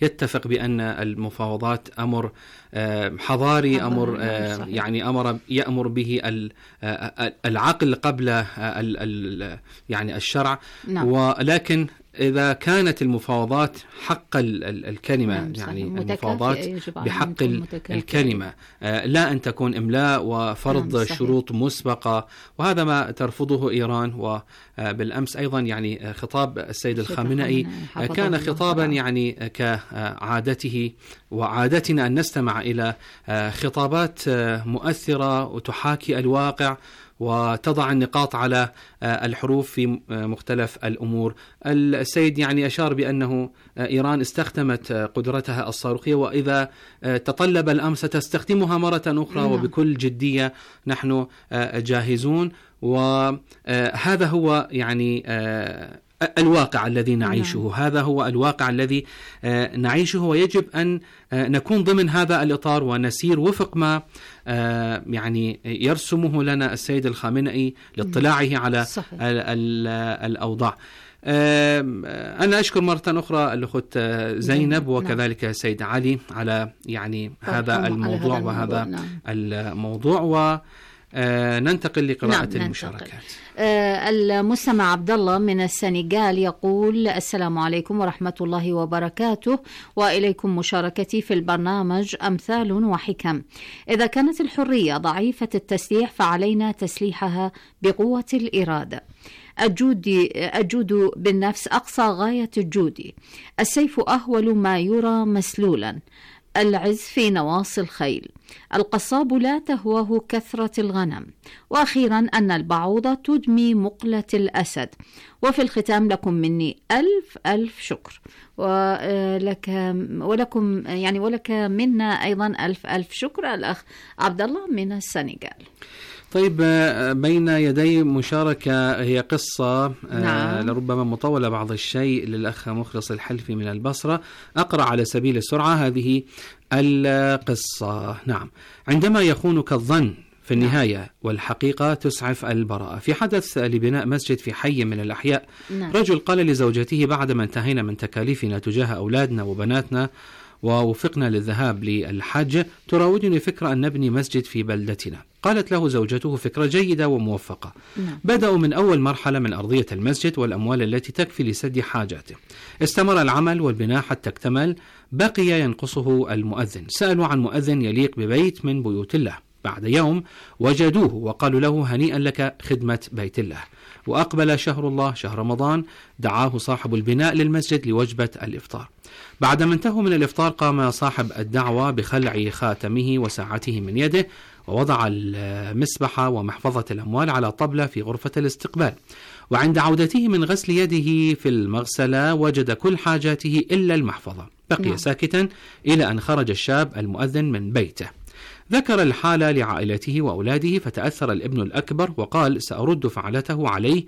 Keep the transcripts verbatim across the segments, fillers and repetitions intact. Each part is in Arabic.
يتفق بأن المفاوضات أمر حضاري، أمر يعني أمر يأمر به العقل قبل يعني الشرع. نعم. ولكن إذا كانت المفاوضات حق الكلمة، نعم، يعني المفاوضات بحق الكلمة، لا أن تكون إملاء وفرض، نعم، شروط مسبقة، وهذا ما ترفضه إيران. وبالأمس أيضا يعني خطاب السيد الخامنئي كان خطابا يعني كعادته وعادتنا أن نستمع إلى خطابات مؤثرة وتحاكي الواقع وتضع النقاط على الحروف في مختلف الأمور. السيد يعني أشار بأنه إيران استخدمت قدرتها الصاروخية، وإذا تطلب الأمر ستستخدمها مرة أخرى، نعم، وبكل جدية نحن جاهزون. وهذا هو يعني الواقع الذي نعيشه، نعم. هذا هو الواقع الذي نعيشه، ويجب أن نكون ضمن هذا الإطار ونسير وفق ما يعني يرسمه لنا السيد الخامنئي لاطلاعه على صحيح. الأوضاع. أنا أشكر مرة أخرى الأخت زينب وكذلك السيد علي على يعني هذا الموضوع هذا وهذا نعم. الموضوع، وننتقل لقراءة نعم المشاركات. آه المستمع عبد الله من السنغال يقول: السلام عليكم ورحمة الله وبركاته، وإليكم مشاركتي في البرنامج أمثال وحكم. إذا كانت الحرية ضعيفة التسليح فعلينا تسليحها بقوة الإرادة. الجود الجود بالنفس أقصى غاية الجود. السيف أهول ما يرى مسلولا. العز في نواصي الخيل. القصاب لا تهواه كثرة الغنم. وأخيرا أن البعوضة تدمي مقلة الأسد. وفي الختام لكم مني ألف ألف شكر، ولك ولكم يعني ولك منا أيضا ألف ألف شكر الأخ عبد الله من السنغال. طيب، بين يدي مشاركة هي قصة نعم. لربما مطولة بعض الشيء للأخ مخلص الحلفي من البصرة. أقرأ على سبيل السرعة هذه القصة. نعم. عندما يخونك الظن في النهاية نعم. والحقيقة تسعف البراءة. في حدث لبناء مسجد في حي من الأحياء، نعم. رجل قال لزوجته بعدما انتهينا من تكاليفنا تجاه أولادنا وبناتنا ووفقنا للذهاب للحج، تراودني فكرة أن نبني مسجد في بلدتنا. قالت له زوجته: فكرة جيدة وموفقة. نعم. بدأوا من أول مرحلة من أرضية المسجد والأموال التي تكفي لسد حاجاته. استمر العمل والبناء حتى اكتمل. بقي ينقصه المؤذن. سألوا عن مؤذن يليق ببيت من بيوت الله. بعد يوم وجدوه وقالوا له: هنيئا لك خدمة بيت الله. وأقبل شهر الله شهر رمضان. دعاه صاحب البناء للمسجد لوجبة الإفطار. بعدما انتهوا من الإفطار قام صاحب الدعوة بخلع خاتمه وساعته من يده، ووضع المسبحة ومحفظة الأموال على طبلة في غرفة الاستقبال. وعند عودته من غسل يده في المغسلة وجد كل حاجاته إلا المحفظة. بقي نعم. ساكتا إلى أن خرج الشاب المؤذن من بيته. ذكر الحالة لعائلته وأولاده، فتأثر الابن الأكبر وقال: سأرد فعلته عليه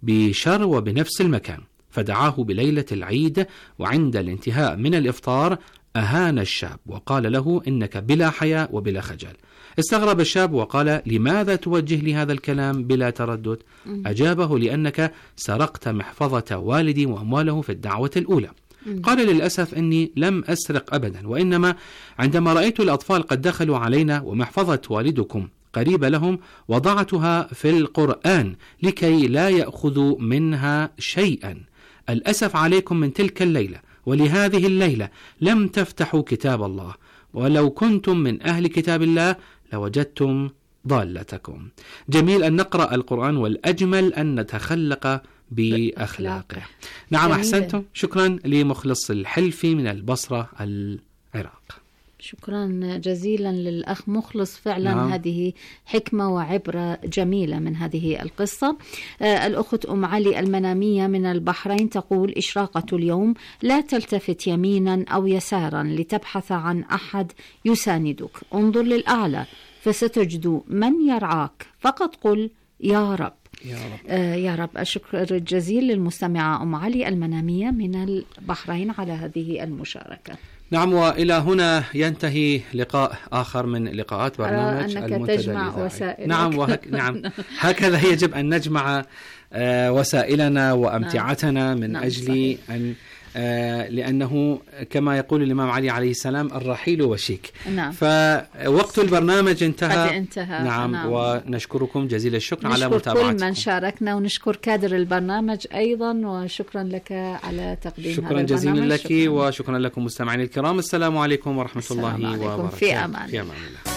بشر وبنفس المكان. فدعاه بليلة العيد، وعند الانتهاء من الإفطار أهان الشاب وقال له: إنك بلا حياء وبلا خجل. استغرب الشاب وقال: لماذا توجه لي هذا الكلام بلا تردد؟ أجابه: لأنك سرقت محفظة والدي وأمواله في الدعوة الأولى. قال: للأسف إني لم أسرق أبدا، وإنما عندما رأيت الأطفال قد دخلوا علينا ومحفظة والدكم قريبة لهم وضعتها في القرآن لكي لا يأخذوا منها شيئا. الأسف عليكم من تلك الليلة، ولهذه الليلة لم تفتحوا كتاب الله، ولو كنتم من أهل كتاب الله لوجدتم ضالتكم. جميل أن نقرأ القرآن، والأجمل أن نتخلق بأخلاقه. نعم، أحسنتم. شكرا لمخلص الحلفي من البصرة العراق. شكرا جزيلا للأخ مخلص. فعلا نعم. هذه حكمة وعبرة جميلة من هذه القصة. آه الأخت أم علي المنامية من البحرين تقول: إشراقة اليوم: لا تلتفت يمينا أو يسارا لتبحث عن أحد يساندك، انظر للأعلى فستجد من يرعاك، فقط قل يا رب. يا رب. آه يا رب. الشكر الجزيل للمستمعة أم علي المنامية من البحرين على هذه المشاركة. نعم، وإلى هنا ينتهي لقاء آخر من لقاءات برنامج المنتدى تجمع وسائلك. نعم وهك... نعم هكذا يجب أن نجمع آه وسائلنا وأمتعتنا من نعم. أجل صحيح. أن لأنه كما يقول الإمام علي عليه السلام الرحيل وشيك. نعم. فوقت البرنامج انتهى. انتهى. نعم. نعم. ونشكركم جزيل الشكر على متابعتكم. نشكر كل من شاركنا ونشكر كادر البرنامج أيضا، وشكرا لك على تقديم شكرا هذا البرنامج. جزيلا لك. شكرا. وشكرا لكم مستمعين الكرام. السلام عليكم ورحمة الله وبركاته. في أمان. في أمان الله.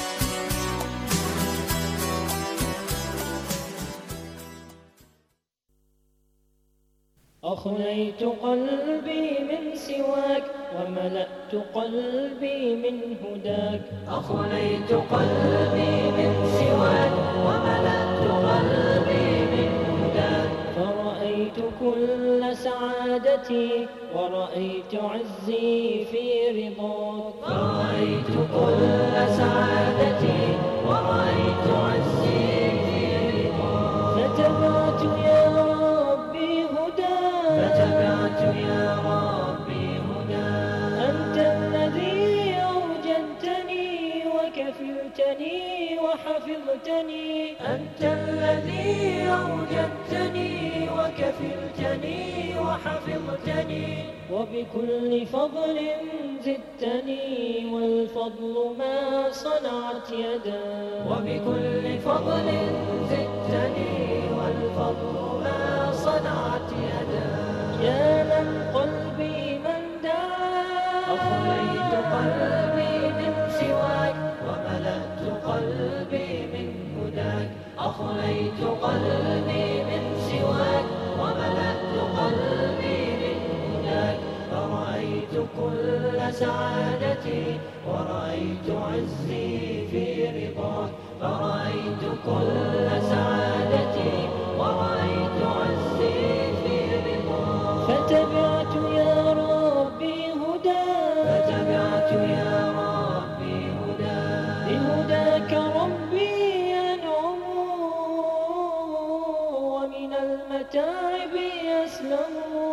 أخليت قلبي من سواك وملأت قلبي من هداك. أخليت قلبي من سواك وملأت قلبي من هداك. فرأيت كل سعادتي ورأيت عزي في رضاك. فرأيت كل سعادتي ورأيت عزي في رضاك. فتبعت يا ربي هداك. فتبعت يا ربي هداك. أنت الذي أوجدتني وكفلتني وحفظتني. أنت الذي أوجدتني وكفلتني وحفظتني. وبكل فضل زدتني والفضل ما صنعت يداك. وبكل فضل زدتني والفضل ما صنعت يداك. يا من قلبي من داك. أخليت قلبي من سواك وملأت قلبي من هداك. أخليت قلبي من سواك وملأت قلبي من هداك. فرأيت كل سعادتي ورأيت عزي في رضاك. فرأيت كل سعادتي ورأيت عزي في رضاك. فتبعت يا ربي هداك. فتبعت يا ربي هداك. بهداك ربي أنعم ومن المتاعب يسلم.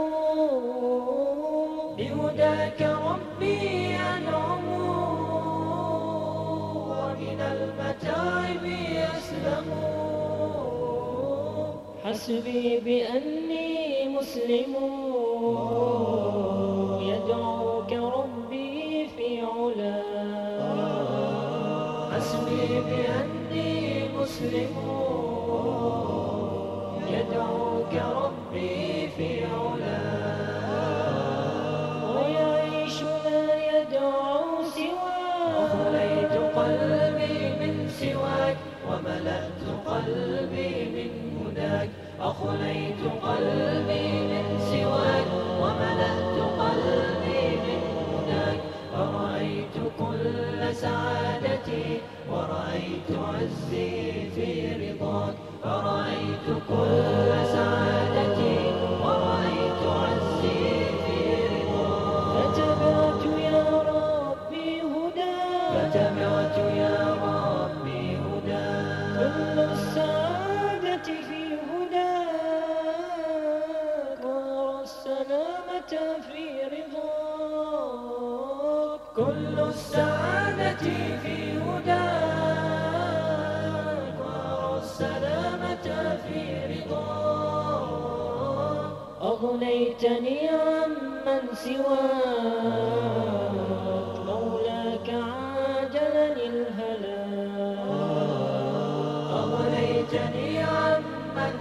بهداك ربي أنعم ومن المتاعب يسلم. حسبي بأني مسلم يدعوك ربي في علاك. حسبي بأني مسلم يدعوك ربي في علاك. ويعيش لا يدعو سواك. أخليت قلبي من سواك وملأت قلبي من هداك. أخليت قلبي من سواك وملأت قلبي من هداك. فرأيت كل سعادتي ورأيت عزي في رضاك. فرأيت كل سعادتي ورأيت عزي في رضاك. فتبعت يا ربي هداك. فتبعت يا ربي هداك. كل السعادة في هداك وأرى السلامة في رضاك. كل السعادة في هداك وأرى السلامة في رضاك. أغنيتني عمن سواك لولاك عاجلني الهلاك. أغنيتني عمن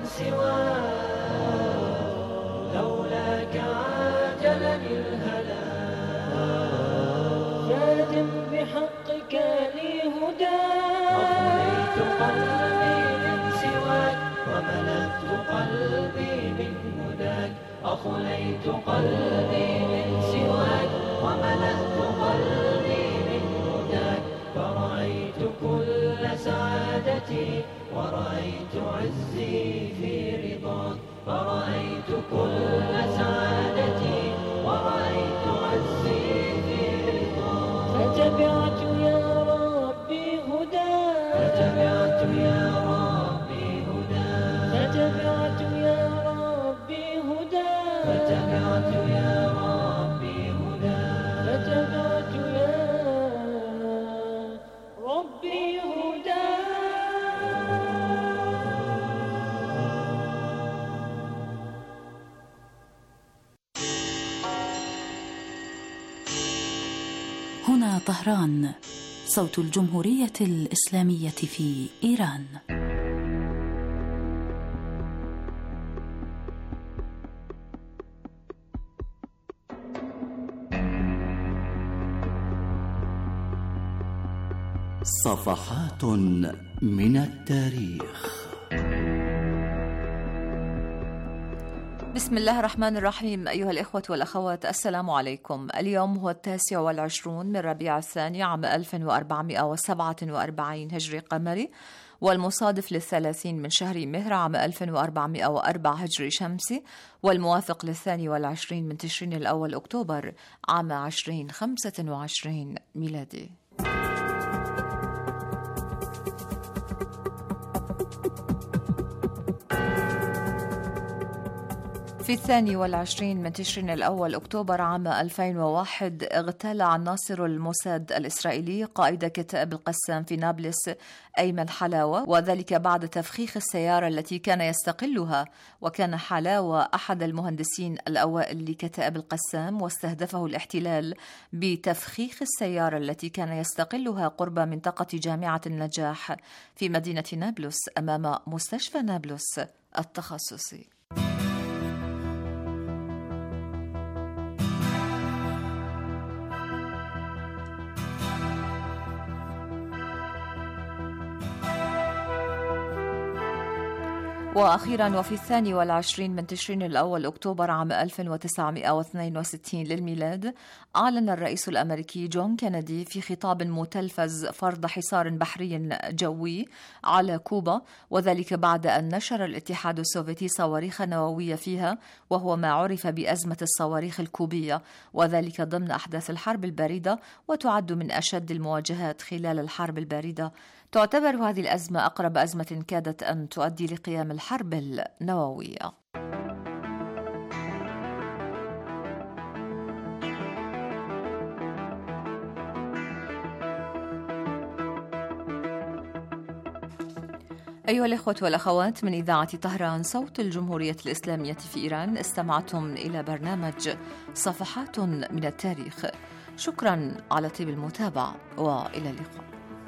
سواك لولاك عاجلني الهلاك. فادم بحقك لي هداك. أخليت قلبي من سواك وملأت قلبي من هداك. أخليت قلبي من سواك وملأت قلبي من هداك. فرأيت كل سعادتي ورأيت عزي في رضاك. فرأيت كل سعادتي ورأيت عزي في رضاك. فتبعت يا ربي هداك. فتبعت يا ربي هداك. فتبعت يا ربي هداك. فتبعت يا ربي هداك. فتبعت يا ربي هداك. هنا طهران، صوت الجمهورية الإسلامية في إيران. صفحات من التاريخ. بسم الله الرحمن الرحيم. أيها الإخوة والأخوات، السلام عليكم. اليوم هو التاسع والعشرون من ربيع الثاني عام ألف وأربعمائة وسبعة وأربعين هجري قمري، والمصادف للثلاثين من شهر مهر عام ألف وأربعمائة وأربعة هجري شمسي، والموافق للثاني والعشرين من تشرين الأول أكتوبر عام عشرين خمسة وعشرين ميلادي. في الثاني والعشرين من تشرين الأول أكتوبر عام ألفين وواحد اغتال عناصر الموساد الإسرائيلي قائد كتائب القسام في نابلس أيمن حلاوة، وذلك بعد تفخيخ السيارة التي كان يستقلها، وكان حلاوة أحد المهندسين الأوائل لكتائب القسام، واستهدفه الاحتلال بتفخيخ السيارة التي كان يستقلها قرب منطقة جامعة النجاح في مدينة نابلس أمام مستشفى نابلس التخصصي. وأخيرا وفي الثاني والعشرين من تشرين الأول أكتوبر عام ألف وتسعمائة واثنين وستين للميلاد أعلن الرئيس الأمريكي جون كينيدي في خطاب متلفز فرض حصار بحري جوي على كوبا، وذلك بعد أن نشر الاتحاد السوفيتي صواريخ نووية فيها، وهو ما عرف بأزمة الصواريخ الكوبية، وذلك ضمن أحداث الحرب الباردة، وتعد من أشد المواجهات خلال الحرب الباردة. تعتبر هذه الأزمة أقرب أزمة كادت أن تؤدي لقيام الحرب النووية. أيها الإخوة والأخوات، من إذاعة طهران صوت الجمهورية الإسلامية في إيران، استمعتم إلى برنامج صفحات من التاريخ. شكرا على طيب المتابعة، وإلى اللقاء.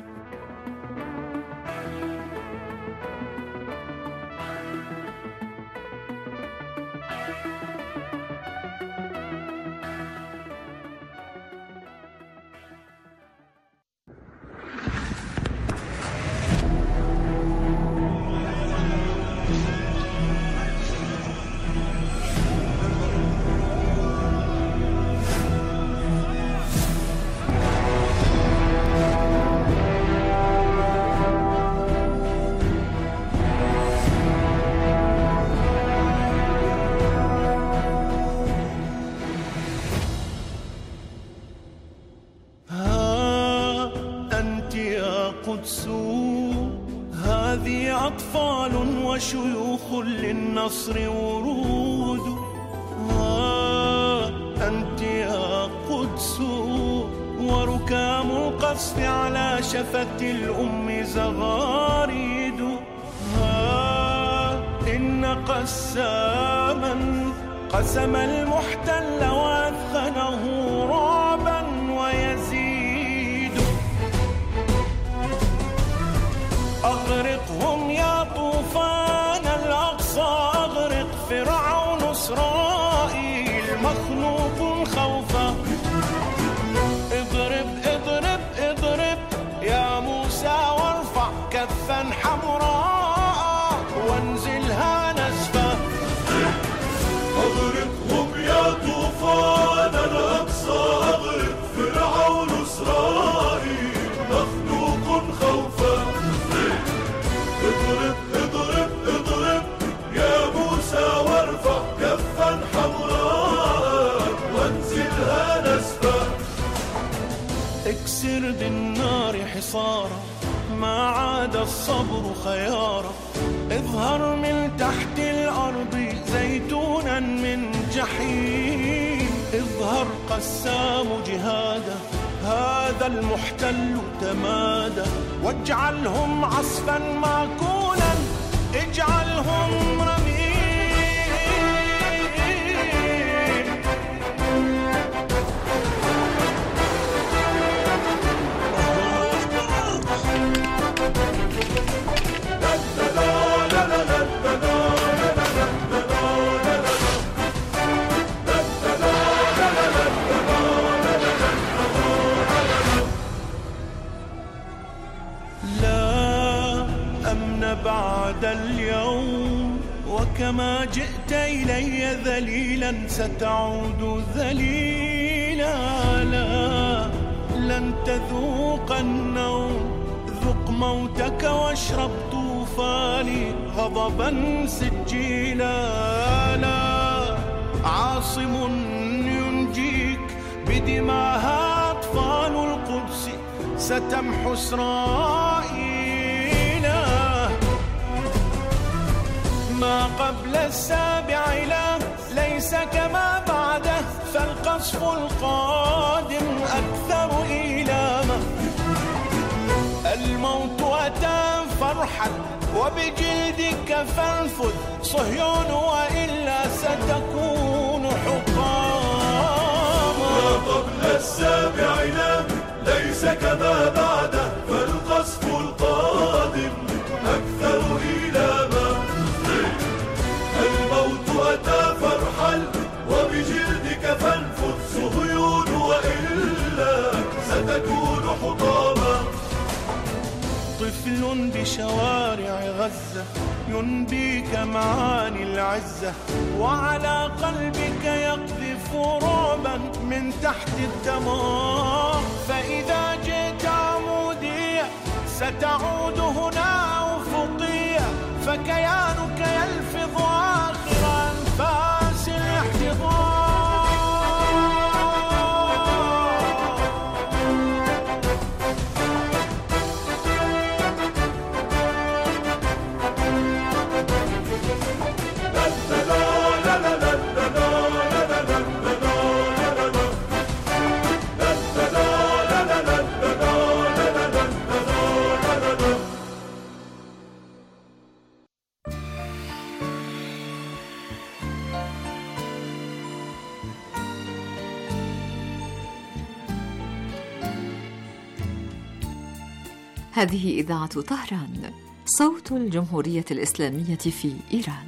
هذه أطفال وشيوخ للنصر ورود، ها أنت يا قدس وركام القصف على شفة الأم زغاريد، ها إن قساما قسم المحتل وأثخنه رعبا ويزيد. أغرقهم يا طوفان الأقصى، أغرق فرعون إسرائيل مخنوق خوفا. اضرب اضرب اضرب يا موسى وارفع كفا حمراء وانزلها نزفا. أغرقهم يا طوفان الأقصى، أغرق فرعون إسرائيل مخنوق خوفا. اضرب اضرب اضرب يا موسى وارفع كفا حمراء وانزلها نزفا. اكسر بالنار حصارا، ما عاد الصبر خيارا. اظهر من تحت الأرض زيتونا من جحيم. اظهر قسام جهادا، هذا المحتل تمادى. واجعلهم عصفا ماكولا، اجعلهم رميم. عاد اليوم، وكما جئت إلي ذليلا ستعود ذليلا. لا، لن تذوق النوم، ذق موتك واشرب طوفاني غضبا سجيلا. لا، عاصم ينجيك بدماها أطفال القدس ستمحو إسرائيلا. ما قبل السابع لا ليس كما بعده، فالقصف القادم أكثر إيلاما. الموت أتى فرحا وبجلدك فانفذ صهيون، وإلا ستكون حطاما. ما قبل السابع لا ليس كما بعده، فالقصف القادم أكثر إيلاما. الموت أتى فرحا وبجلدك فانفذ صهيون، وإلا ستكون حطاما. طفل بشوارع غزة ينبيك معاني العزة، وعلى قلبك يقذف رعبا من تحت الدمار. فإذا جئت عمودية ستعود هنا أفقية، فكيانك يلفظ آخر أنفاس الاحتضار. هذه إذاعة طهران، صوت الجمهورية الإسلامية في إيران.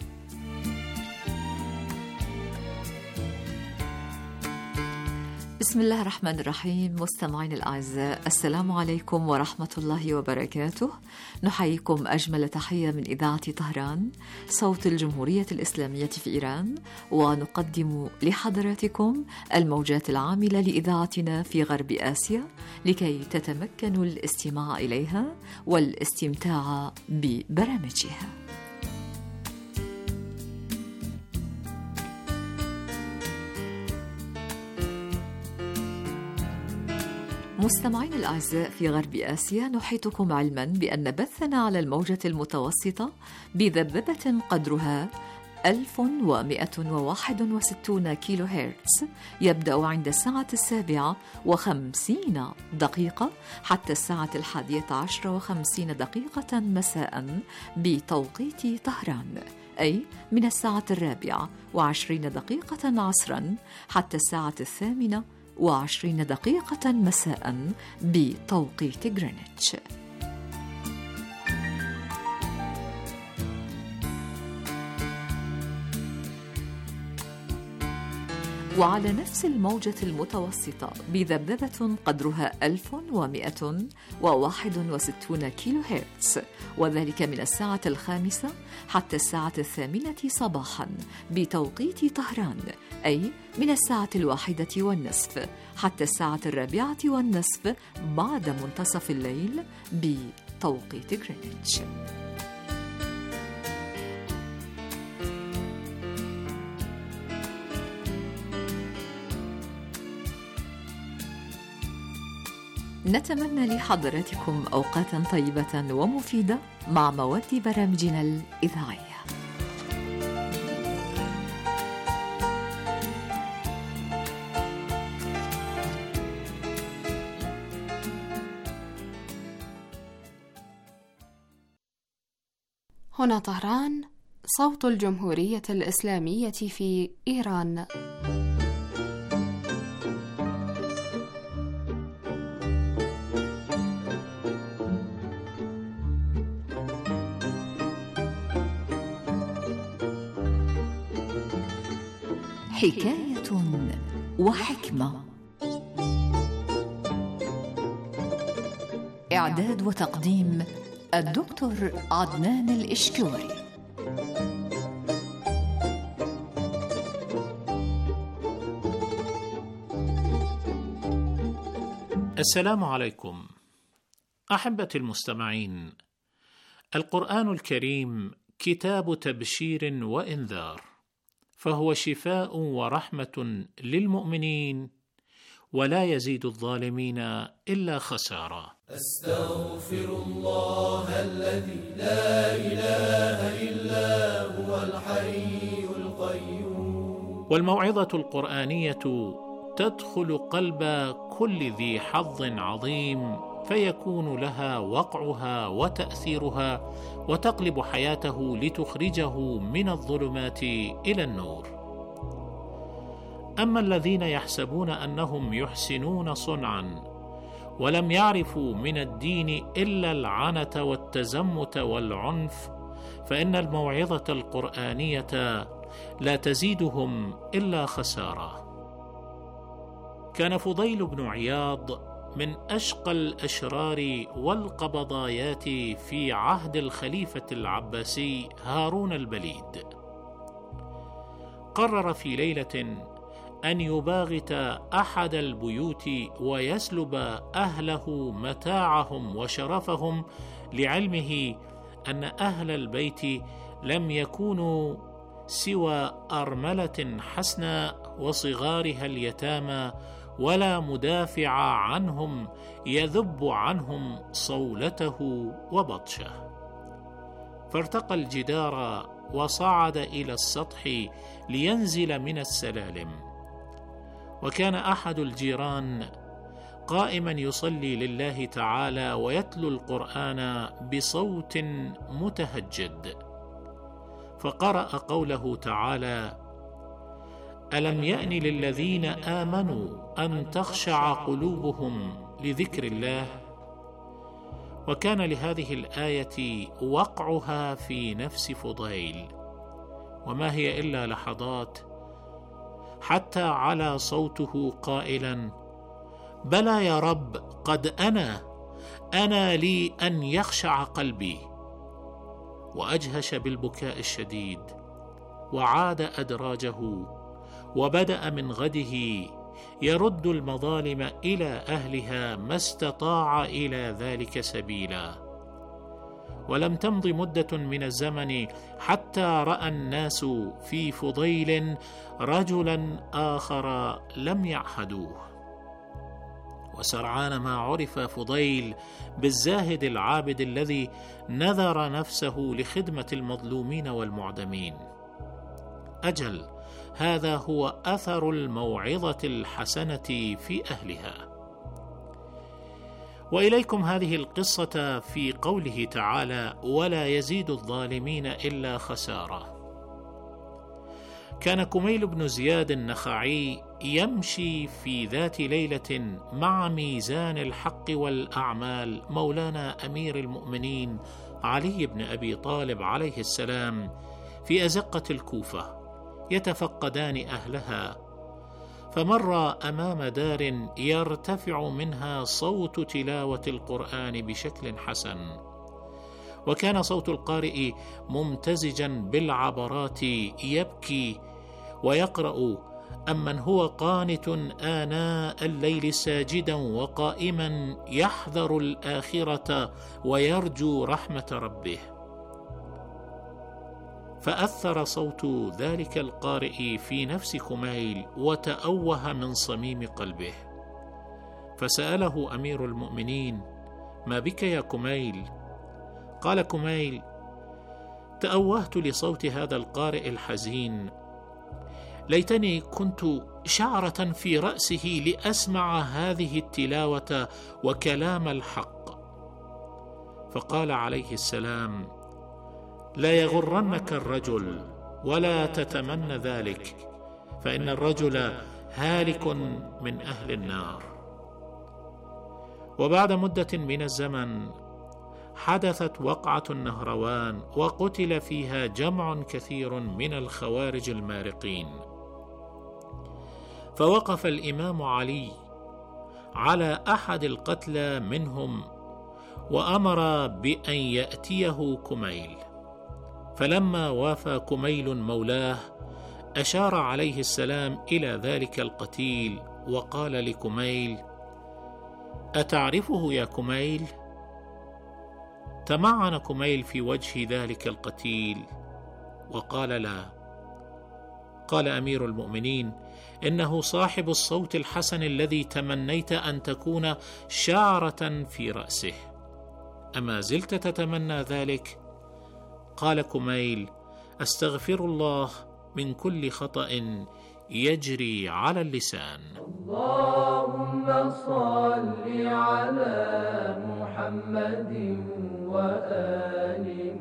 بسم الله الرحمن الرحيم. مستمعين الأعزاء، السلام عليكم ورحمة الله وبركاته. نحييكم أجمل تحية من إذاعة طهران، صوت الجمهورية الإسلامية في إيران، ونقدم لحضراتكم الموجات العاملة لإذاعتنا في غرب آسيا لكي تتمكنوا الاستماع إليها والاستمتاع ببرامجها. مستمعين الأعزاء، في غرب آسيا نحيطكم علما بأن بثنا على الموجة المتوسطة بذبذبة قدرها ألف ومئة وواحد وستون كيلو هرتز يبدأ عند الساعة السابعة وخمسين دقيقة حتى الساعة الحادية عشر وخمسين دقيقة مساء بتوقيت طهران، أي من الساعة الرابعة وعشرين دقيقة عصرا حتى الساعة الثامنة وعشرين دقيقة مساء بتوقيت غرينتش. وعلى نفس الموجة المتوسطة بذبذبة قدرها ألف ومئة وواحد وستون كيلو هرتز، وذلك من الساعة الخامسة حتى الساعة الثامنة صباحا بتوقيت طهران، أي من الساعة الواحدة والنصف حتى الساعة الرابعة والنصف بعد منتصف الليل بتوقيت غرينتش. نتمنى لحضراتكم أوقاتا طيبة ومفيدة مع مواد برامجنا الإذاعية. هنا طهران، صوت الجمهورية الإسلامية في إيران. حكاية وحكمة. إعداد وتقديم الدكتور عدنان الإشكوري. السلام عليكم أحبتي المستمعين. القرآن الكريم كتاب تبشير وإنذار، فهو شفاء ورحمة للمؤمنين، ولا يزيد الظالمين إلا خسارة. أستغفر الله الذي لا إله إلا هو الحي القيوم. والموعظة القرآنية تدخل قلب كل ذي حظ عظيم، فيكون لها وقعها وتأثيرها، وتقلب حياته لتخرجه من الظلمات إلى النور. أما الذين يحسبون أنهم يحسنون صنعا ولم يعرفوا من الدين إلا العنة والتزمت والعنف، فإن الموعظة القرآنية لا تزيدهم إلا خسارة. كان فضيل بن عياض من أشقى الأشرار والقبضايات في عهد الخليفة العباسي هارون البليد. قرر في ليلة أن يباغت أحد البيوت ويسلب أهله متاعهم وشرفهم، لعلمه أن أهل البيت لم يكونوا سوى أرملة حسناء وصغارها اليتامى، ولا مدافع عنهم يذب عنهم صولته وبطشه. فارتقى الجدار وصعد إلى السطح لينزل من السلالم، وكان أحد الجيران قائما يصلي لله تعالى ويتلو القرآن بصوت متهجد، فقرأ قوله تعالى: ألم يأن للذين آمنوا أن تخشع قلوبهم لذكر الله. وكان لهذه الآية وقعها في نفس فضيل، وما هي إلا لحظات، حتى علا صوته قائلا: بلى يا رب، قد أنا أنا لي أن يخشع قلبي. وأجهش بالبكاء الشديد، وعاد أدراجه، وبدأ من غده يرد المظالم إلى أهلها ما استطاع إلى ذلك سبيلا. ولم تمض مدة من الزمن حتى رأى الناس في فضيل رجلا آخر لم يعهدوه. وسرعان ما عرف فضيل بالزاهد العابد الذي نذر نفسه لخدمة المظلومين والمعدمين. أجل، هذا هو أثر الموعظة الحسنة في أهلها. وإليكم هذه القصة في قوله تعالى: ولا يزيد الظالمين إلا خسارة. كان كميل بن زياد النخعي يمشي في ذات ليلة مع ميزان الحق والأعمال مولانا أمير المؤمنين علي بن أبي طالب عليه السلام في أزقة الكوفة، يتفقدان أهلها، فمر أمام دار يرتفع منها صوت تلاوة القرآن بشكل حسن، وكان صوت القارئ ممتزجا بالعبرات، يبكي ويقرأ: أمن هو قانت آناء الليل ساجدا وقائما يحذر الآخرة ويرجو رحمة ربه. فأثر صوت ذلك القارئ في نفس كميل، وتأوه من صميم قلبه، فسأله أمير المؤمنين: ما بك يا كميل؟ قال كميل: تأوهت لصوت هذا القارئ الحزين، ليتني كنت شعرة في رأسه لأسمع هذه التلاوة وكلام الحق. فقال عليه السلام: لا يغرنك الرجل ولا تتمنى ذلك، فإن الرجل هالك من أهل النار. وبعد مدة من الزمن حدثت وقعة النهروان، وقتل فيها جمع كثير من الخوارج المارقين. فوقف الإمام علي على أحد القتلى منهم، وأمر بأن يأتيه كميل. فلما وافى كميل مولاه أشار عليه السلام إلى ذلك القتيل وقال لكميل: أتعرفه يا كميل؟ تمعن كميل في وجه ذلك القتيل وقال: لا. قال أمير المؤمنين: إنه صاحب الصوت الحسن الذي تمنيت أن تكون شعرة في رأسه، أما زلت تتمنى ذلك؟ قال كميل: أستغفر الله من كل خطأ يجري على اللسان. اللهم صل على محمد وآل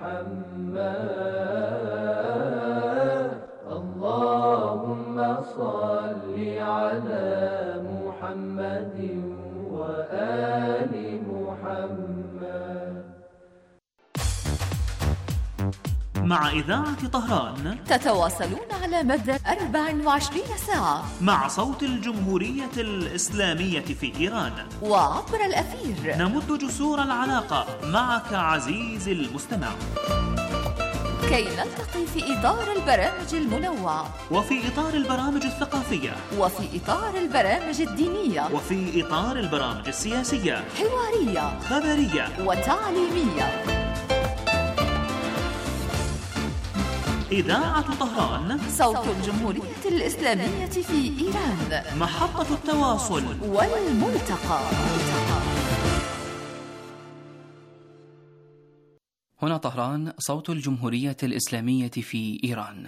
محمد. اللهم صل على محمد وآل محمد. مع إذاعة طهران تتواصلون على مدى أربع وعشرين ساعة مع صوت الجمهورية الإسلامية في إيران وعبر الأثير. نمد جسور العلاقة معك عزيزي المستمع كي نلتقي في إطار البرامج المنوعة وفي إطار البرامج الثقافية وفي إطار البرامج الدينية وفي إطار البرامج السياسية، حوارية، خبرية وتعليمية. إذاعة طهران، صوت الجمهورية الإسلامية في إيران، محطة التواصل والملتقى. هنا طهران، صوت الجمهورية الإسلامية في إيران.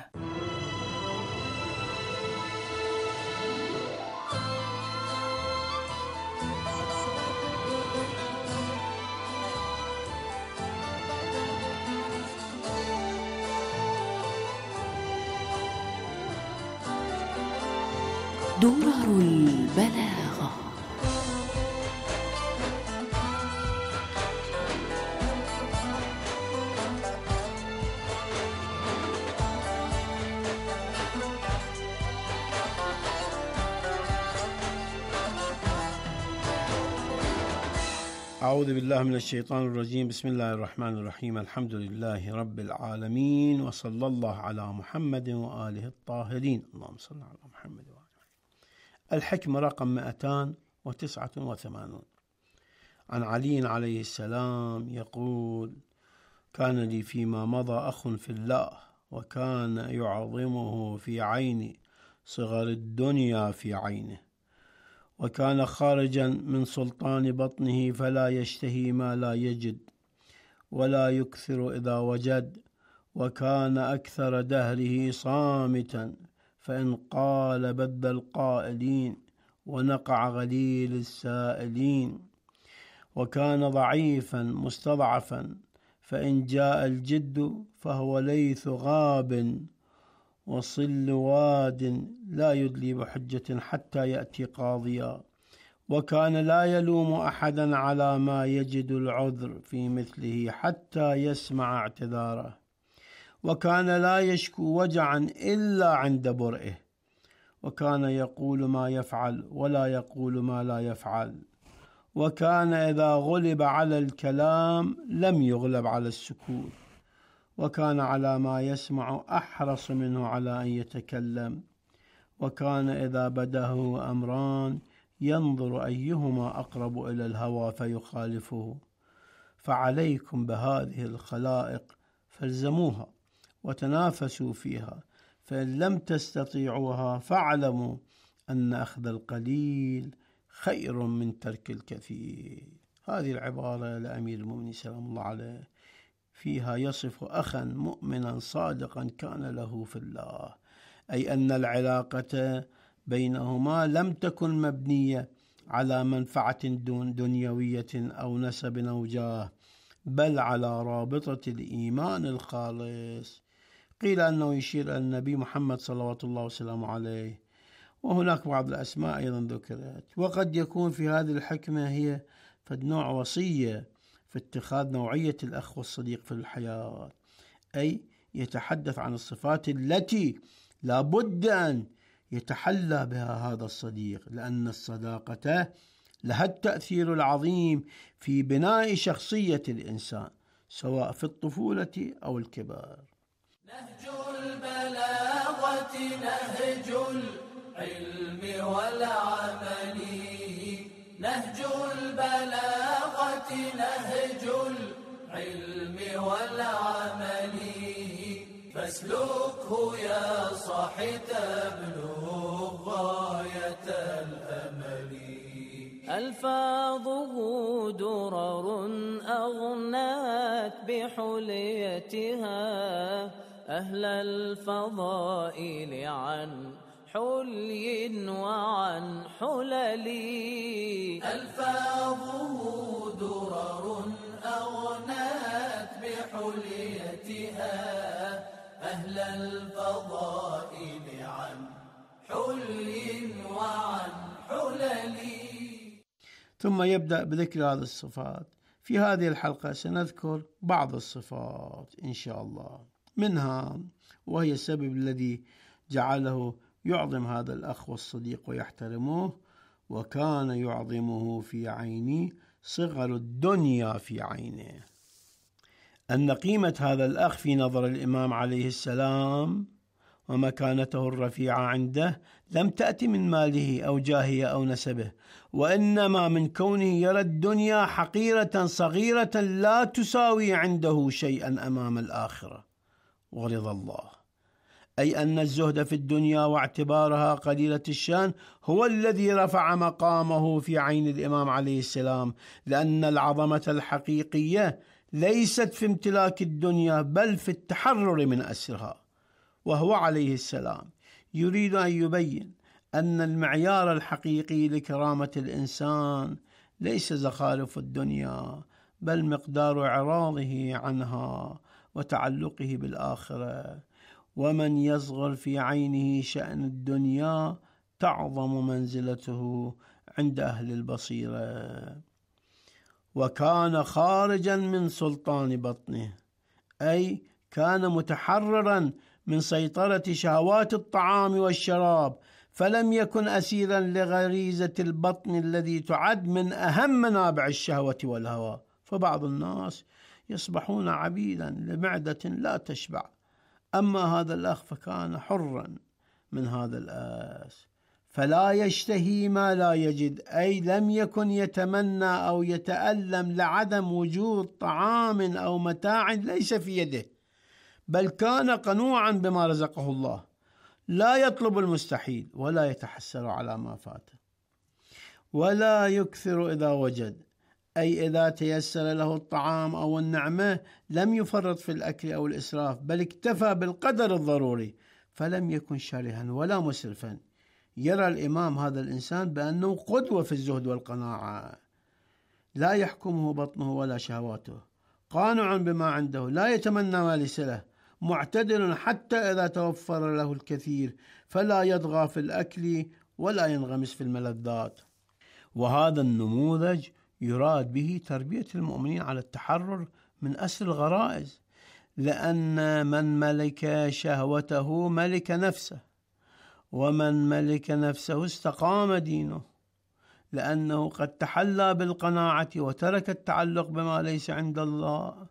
درر البلاغة. أعوذ بالله من الشيطان الرجيم. بسم الله الرحمن الرحيم. الحمد لله رب العالمين، وصلى الله على محمد وآله الطاهرين. اللهم صل على محمد وآله. الحكمة رقم مئتان وتسعة وثمانون. عن علي عليه السلام يقول: كان لي فيما مضى أخ في الله، وكان يعظمه في عيني صغر الدنيا في عينه، وكان خارجا من سلطان بطنه فلا يشتهي ما لا يجد ولا يكثر إذا وجد، وكان أكثر دهره صامتا، فإن قال بد القائلين ونقع غليل السائلين، وكان ضعيفا مستضعفا، فإن جاء الجد فهو ليث غاب وصل واد لا يدلي بحجة حتى يأتي قاضيا، وكان لا يلوم أحدا على ما يجد العذر في مثله حتى يسمع اعتذاره، وكان لا يشكو وجعا إلا عند برئه، وكان يقول ما يفعل ولا يقول ما لا يفعل، وكان إذا غلب على الكلام لم يغلب على السكوت، وكان على ما يسمع أحرص منه على أن يتكلم، وكان إذا بداه أمران ينظر أيهما أقرب إلى الهوى فيخالفه. فعليكم بهذه الخلائق فالزموها وتنافسوا فيها، فإن لم تستطيعوها فاعلموا أن أخذ القليل خير من ترك الكثير. هذه العبارة لأمير المؤمنين سلام الله عليه، فيها يصف أخا مؤمنا صادقا كان له في الله، أي أن العلاقة بينهما لم تكن مبنية على منفعة دنيوية أو نسب أو جاه، بل على رابطة الإيمان الخالص. قيل أنه يشير إلى النبي محمد صلوات الله وسلامه عليه، وهناك بعض الأسماء أيضا ذكرت. وقد يكون في هذه الحكمة هي فد نوع وصية في اتخاذ نوعية الأخ والصديق في الحياة، أي يتحدث عن الصفات التي لا بد أن يتحلى بها هذا الصديق، لأن الصداقة لها التأثير العظيم في بناء شخصية الإنسان سواء في الطفولة أو الكبار. نهج البلاغة نهج العلم والعمل، نهج البلاغة نهج العلم والعمل، فاسلكه يا صاحي تبلغ غاية الأمل. ألفاظه درر أغنات بحليتها أهل الفضائل عن حلي وعن حلل. ألفاظه درر أغنات بحليتها أهل الفضائل عن حلي وعن حلل. ثم يبدأ بذكر هذه الصفات. في هذه الحلقة سنذكر بعض الصفات إن شاء الله، منها وهي السبب الذي جعله يعظم هذا الأخ والصديق ويحترمه، وكان يعظمه في عيني صغر الدنيا في عينه، أن قيمة هذا الأخ في نظر الإمام عليه السلام ومكانته الرفيعة عنده لم تأتي من ماله أو جاهه أو نسبه، وإنما من كونه يرى الدنيا حقيرة صغيرة لا تساوي عنده شيئا أمام الآخرة ورضا الله، أي أن الزهد في الدنيا واعتبارها قليلة الشان هو الذي رفع مقامه في عين الإمام عليه السلام، لأن العظمة الحقيقية ليست في امتلاك الدنيا بل في التحرر من أسرها. وهو عليه السلام يريد أن يبين أن المعيار الحقيقي لكرامة الإنسان ليس زخارف الدنيا بل مقدار إعراضه عنها وتعلقه بالآخرة. ومن يصغر في عينه شأن الدنيا تعظم منزلته عند أهل البصيرة. وكان خارجا من سلطان بطنه، أي كان متحررا من سيطرة شهوات الطعام والشراب، فلم يكن أسيرا لغريزة البطن الذي تعد من أهم منابع الشهوة والهوى. فبعض الناس يصبحون عبيدا لمعدة لا تشبع، أما هذا الأخ فكان حرا من هذا الآس، فلا يشتهي ما لا يجد، أي لم يكن يتمنى أو يتألم لعدم وجود طعام أو متاع ليس في يده، بل كان قنوعا بما رزقه الله، لا يطلب المستحيل ولا يتحسر على ما فاته، ولا يكثر إذا وجد، أي إذا تيسر له الطعام أو النعمة لم يفرط في الأكل أو الإسراف، بل اكتفى بالقدر الضروري، فلم يكن شرها ولا مسرفا. يرى الإمام هذا الإنسان بأنه قدوة في الزهد والقناعة، لا يحكمه بطنه ولا شهواته، قانع بما عنده، لا يتمنى ما ليس له، معتدل حتى إذا توفر له الكثير، فلا يطغى في الأكل ولا ينغمس في الملذات. وهذا النموذج يراد به تربية المؤمنين على التحرر من أسر الغرائز، لأن من ملك شهوته ملك نفسه، ومن ملك نفسه استقام دينه، لأنه قد تحلى بالقناعة وترك التعلق بما ليس عند الله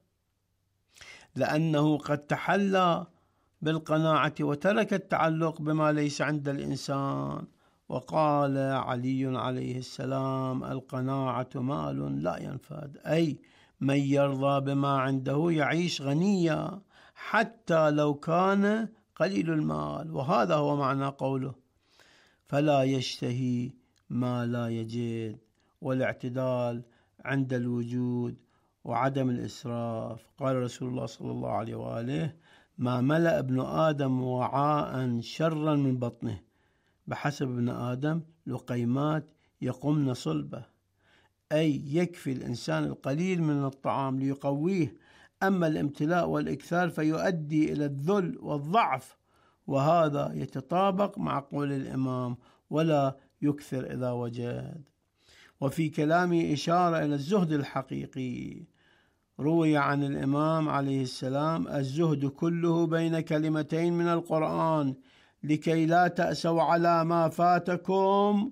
لأنه قد تحلى بالقناعة وترك التعلق بما ليس عند الإنسان. وقال علي عليه السلام: القناعة مال لا ينفد، أي من يرضى بما عنده يعيش غنيا حتى لو كان قليل المال. وهذا هو معنى قوله: فلا يشتهي ما لا يجد، والاعتدال عند الوجود وعدم الإسراف. قال رسول الله صلى الله عليه وآله: ما ملأ ابن آدم وعاء شرا من بطنه، بحسب ابن آدم لقيمات يقمن صلبه، أي يكفي الإنسان القليل من الطعام ليقويه، أما الامتلاء والإكثار فيؤدي إلى الذل والضعف، وهذا يتطابق مع قول الإمام: ولا يكثر إذا وجد. وفي كلامه إشارة إلى الزهد الحقيقي. روي عن الإمام عليه السلام: الزهد كله بين كلمتين من القرآن، لكي لا تأسوا على ما فاتكم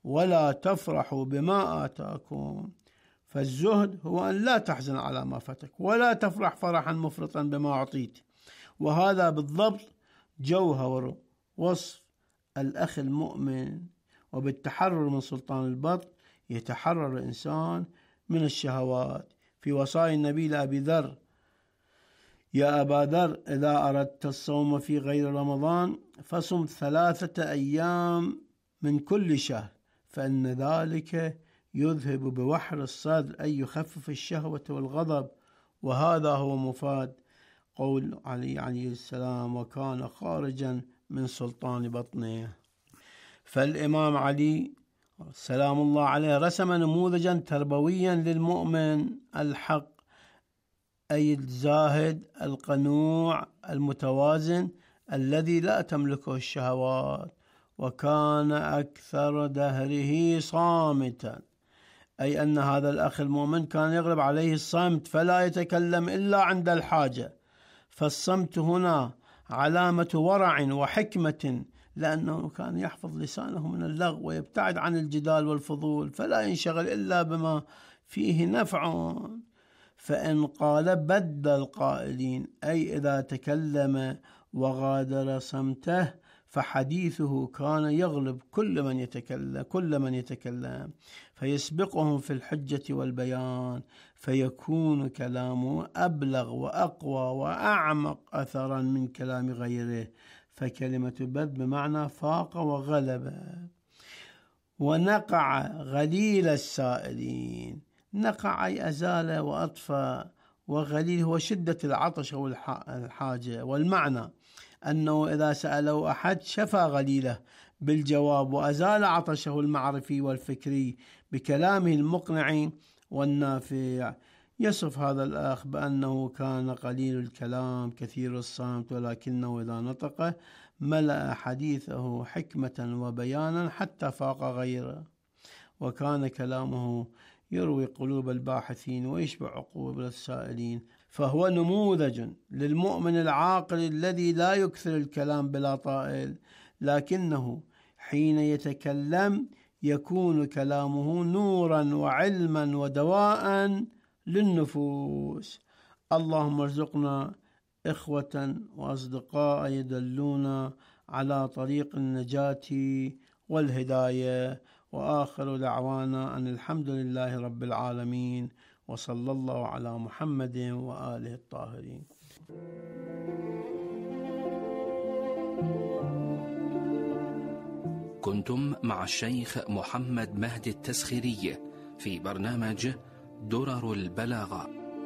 ولا تفرحوا بما آتاكم. فالزهد هو أن لا تحزن على ما فاتك ولا تفرح فرحا مفرطا بما أعطيت، وهذا بالضبط جوهر وصف الأخ المؤمن. وبالتحرر من سلطان البطن يتحرر الإنسان من الشهوات. في وصايا النبي لأبي ذر: يا أبا ذر إذا أردت الصوم في غير رمضان فصم ثلاثة أيام من كل شهر، فإن ذلك يذهب بوحر الصدر، أي يخفف الشهوة والغضب. وهذا هو مفاد قول علي عليه السلام: وكان خارجا من سلطان بطنه. فالإمام علي سلام الله عليه رسم نموذجا تربويا للمؤمن الحق، أي الزاهد القنوع المتوازن الذي لا تملكه الشهوات. وكان أكثر دهره صامتا، أي أن هذا الأخ المؤمن كان يغلب عليه الصمت فلا يتكلم إلا عند الحاجة. فالصمت هنا علامة ورع وحكمة، لأنه كان يحفظ لسانه من اللغو ويبتعد عن الجدال والفضول، فلا ينشغل إلا بما فيه نفع. فإن قال بدل القائلين، أي إذا تكلم وغادر صمته فحديثه كان يغلب كل من يتكلم كل من يتكلم فيسبقهم في الحجة والبيان، فيكون كلامه أبلغ وأقوى وأعمق أثرا من كلام غيره. فكلمة بد بمعنى فاق وغلب. ونقع غليل السائلين، نقع أي أزال وأطفى، وغليل هو شدة العطش أو الحاجة. والمعنى أنه إذا سأله أحد شفى غليله بالجواب وأزال عطشه المعرفي والفكري بكلامه المقنع والنافع. يصف هذا الأخ بأنه كان قليل الكلام كثير الصمت، ولكنه إذا نطق ملأ حديثه حكمة وبيانا حتى فاق غيره، وكان كلامه يروي قلوب الباحثين ويشبع عقول السائلين. فهو نموذج للمؤمن العاقل الذي لا يكثر الكلام بلا طائل، لكنه حين يتكلم يكون كلامه نورا وعلما ودواء للنفوس. اللهم ارزقنا إخوة وأصدقاء يدلونا على طريق النجاة والهداية. وآخر دعوانا أن الحمد لله رب العالمين، وصلى الله على محمد وآله الطاهرين. كنتم مع الشيخ محمد مهدي التسخيري في برنامج درر البلاغة.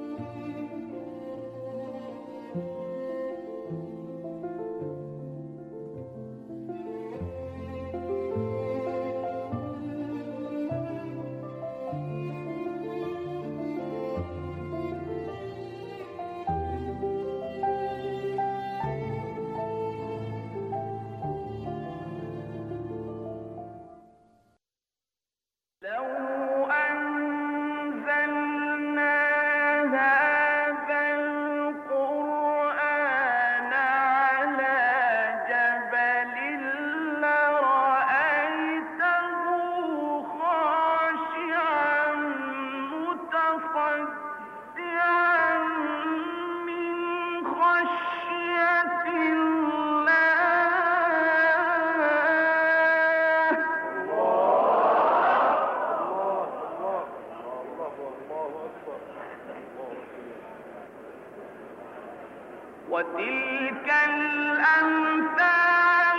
وتلك الأمثال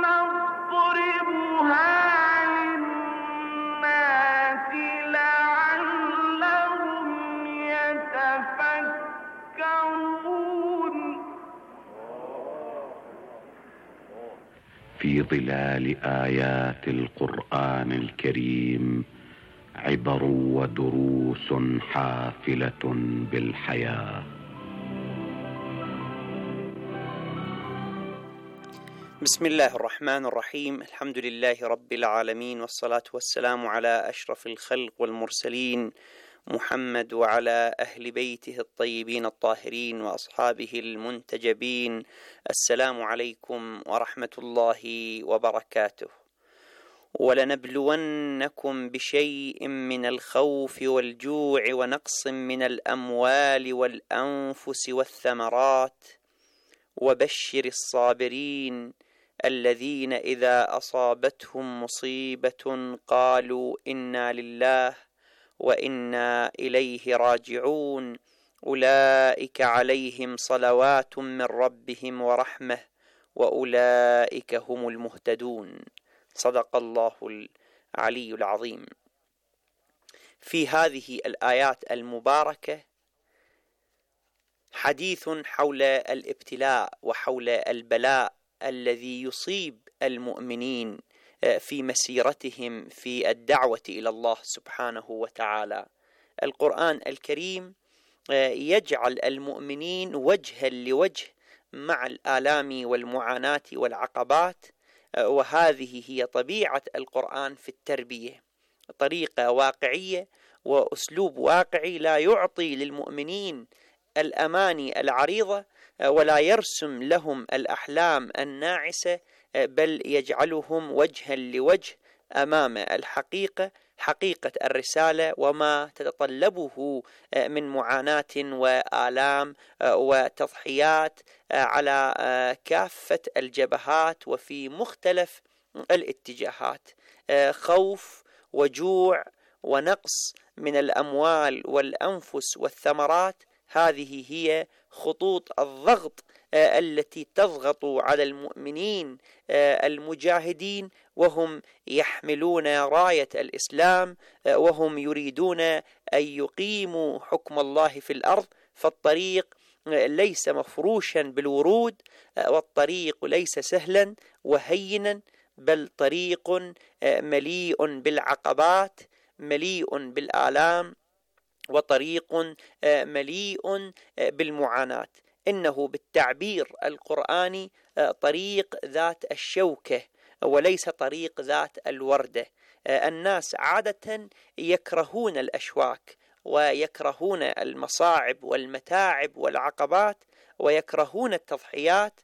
نضربها للناس لعلهم يتفكرون. في ظلال آيات القرآن الكريم عبر ودروس حافلة بالحياة. بسم الله الرحمن الرحيم. الحمد لله رب العالمين، والصلاة والسلام على أشرف الخلق والمرسلين محمد وعلى أهل بيته الطيبين الطاهرين وأصحابه المنتجبين. السلام عليكم ورحمة الله وبركاته. ولنبلونكم بشيء من الخوف والجوع ونقص من الأموال والأنفس والثمرات وبشر الصابرين الذين إذا أصابتهم مصيبة قالوا إنا لله وإنا إليه راجعون أولئك عليهم صلوات من ربهم ورحمة وأولئك هم المهتدون. صدق الله العلي العظيم. في هذه الآيات المباركة حديث حول الابتلاء وحول البلاء الذي يصيب المؤمنين في مسيرتهم في الدعوة إلى الله سبحانه وتعالى. القرآن الكريم يجعل المؤمنين وجها لوجه مع الآلام والمعاناة والعقبات، وهذه هي طبيعة القرآن في التربية، طريقة واقعية وأسلوب واقعي لا يعطي للمؤمنين الأماني العريضة ولا يرسم لهم الأحلام الناعسة، بل يجعلهم وجها لوجه أمام الحقيقة، حقيقة الرسالة وما تتطلبه من معاناة وآلام وتضحيات على كافة الجبهات وفي مختلف الاتجاهات، خوف وجوع ونقص من الأموال والأنفس والثمرات. هذه هي خطوط الضغط التي تضغط على المؤمنين المجاهدين وهم يحملون راية الإسلام وهم يريدون أن يقيموا حكم الله في الأرض. فالطريق ليس مفروشا بالورود، والطريق ليس سهلا وهينا، بل طريق مليء بالعقبات، مليء بالآلام، وطريق مليء بالمعاناة. إنه بالتعبير القرآني طريق ذات الشوكة وليس طريق ذات الوردة. الناس عادة يكرهون الأشواك ويكرهون المصاعب والمتاعب والعقبات ويكرهون التضحيات،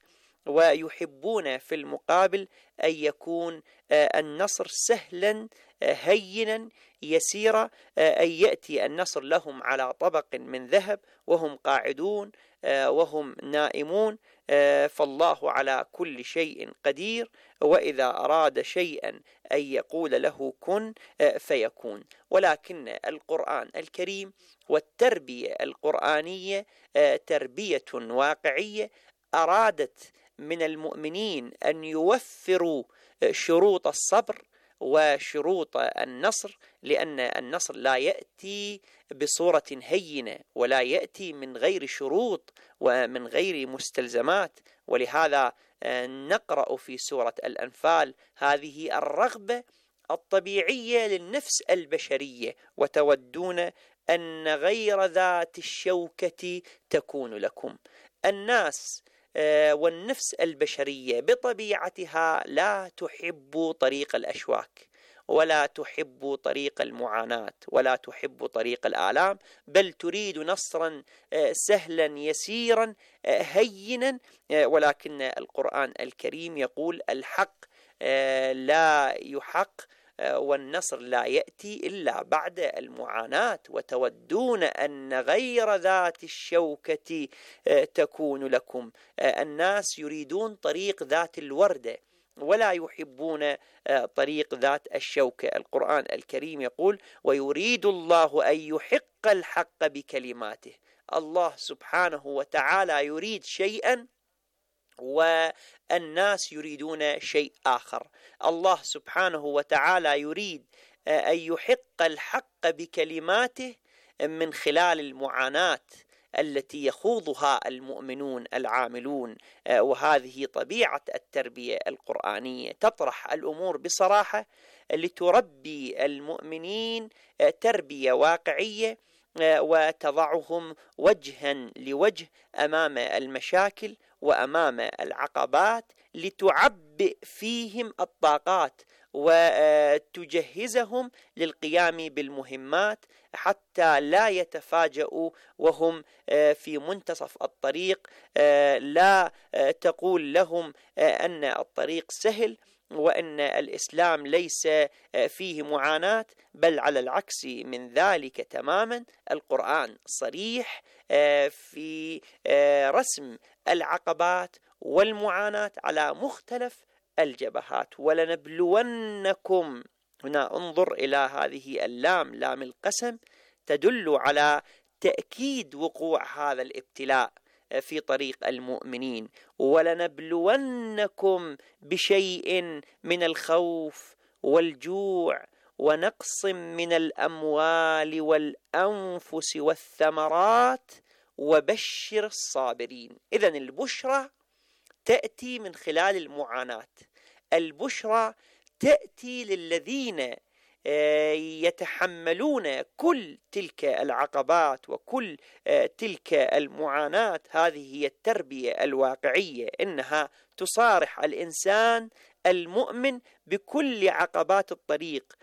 ويحبون في المقابل أن يكون النصر سهلا هينا يسيرا، أن يأتي النصر لهم على طبق من ذهب وهم قاعدون وهم نائمون. فالله على كل شيء قدير، وإذا أراد شيئا أن يقول له كن فيكون. ولكن القرآن الكريم والتربية القرآنية تربية واقعية أرادت من المؤمنين أن يوفروا شروط الصبر وشروط النصر، لأن النصر لا يأتي بصورة هينة ولا يأتي من غير شروط ومن غير مستلزمات. ولهذا نقرأ في سورة الأنفال هذه الرغبة الطبيعية للنفس البشرية: وتودون أن غير ذات الشوكة تكون لكم. الناس والنفس البشرية بطبيعتها لا تحب طريق الأشواك ولا تحب طريق المعاناة ولا تحب طريق الآلام، بل تريد نصرا سهلا يسيرا هينا. ولكن القرآن الكريم يقول الحق لا يحق والنصر لا يأتي إلا بعد المعاناة. وتودون أن غير ذات الشوكة تكون لكم. الناس يريدون طريق ذات الوردة ولا يحبون طريق ذات الشوكة. القرآن الكريم يقول: ويريد الله أن يحق الحق بكلماته. الله سبحانه وتعالى يريد شيئا والناس يريدون شيء آخر. الله سبحانه وتعالى يريد أن يحق الحق بكلماته من خلال المعاناة التي يخوضها المؤمنون العاملون. وهذه طبيعة التربية القرآنية، تطرح الأمور بصراحة لتربي المؤمنين تربية واقعية وتضعهم وجها لوجه أمام المشاكل وأمام العقبات، لتعبئ فيهم الطاقات وتجهزهم للقيام بالمهمات حتى لا يتفاجؤوا وهم في منتصف الطريق. لا تقول لهم أن الطريق سهل وأن الإسلام ليس فيه معاناة، بل على العكس من ذلك تماما. القرآن صريح في رسم العقبات والمعاناة على مختلف الجبهات. ولنبلونكم، هنا انظر إلى هذه اللام، لام القسم، تدل على تأكيد وقوع هذا الابتلاء في طريق المؤمنين. ولنبلونكم بشيء من الخوف والجوع ونقص من الأموال والأنفس والثمرات وبشر الصابرين. إذن البشرى تأتي من خلال المعاناة، البشرى تأتي للذين يتحملون كل تلك العقبات وكل تلك المعاناة. هذه هي التربية الواقعية، إنها تصارح الإنسان المؤمن بكل عقبات الطريق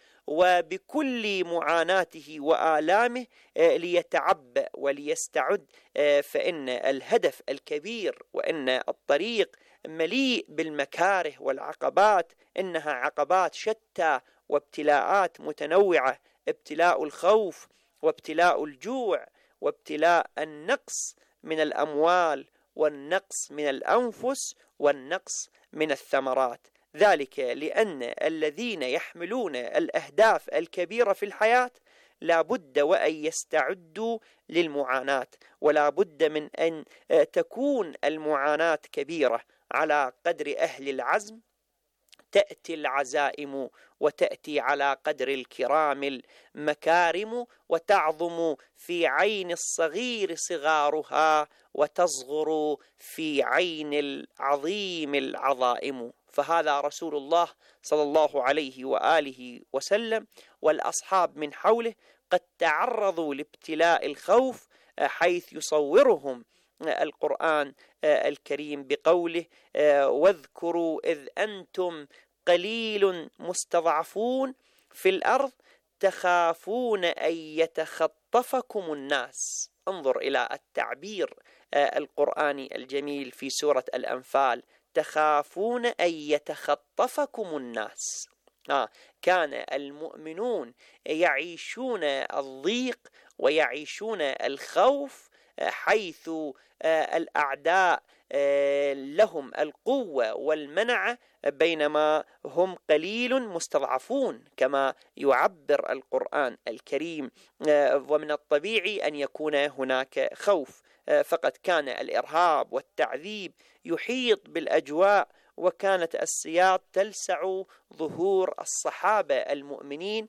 وبكل معاناته وآلامه ليتعبأ وليستعد، فإن الهدف الكبير وإن الطريق مليء بالمكاره والعقبات، إنها عقبات شتى وابتلاءات متنوعة، ابتلاء الخوف وابتلاء الجوع وابتلاء النقص من الأموال والنقص من الأنفس والنقص من الثمرات. ذلك لأن الذين يحملون الأهداف الكبيرة في الحياة لا بد وأن يستعدوا للمعاناة، ولا بد من أن تكون المعاناة كبيرة. على قدر أهل العزم تأتي العزائم، وتأتي على قدر الكرام المكارم، وتعظم في عين الصغير صغارها، وتصغر في عين العظيم العظائم. فهذا رسول الله صلى الله عليه وآله وسلم والأصحاب من حوله قد تعرضوا لابتلاء الخوف، حيث يصورهم القرآن الكريم بقوله: واذكروا إذ أنتم قليل مستضعفون في الأرض تخافون أن يتخطفكم الناس. انظر إلى التعبير القرآني الجميل في سورة الأنفال: تخافون أن يتخطفكم الناس. آه كان المؤمنون يعيشون الضيق ويعيشون الخوف، حيث الأعداء لهم القوة والمنعة، بينما هم قليل مستضعفون كما يعبر القرآن الكريم. ومن الطبيعي أن يكون هناك خوف، فقد كان الإرهاب والتعذيب يحيط بالأجواء، وكانت السياط تلسع ظهور الصحابة المؤمنين،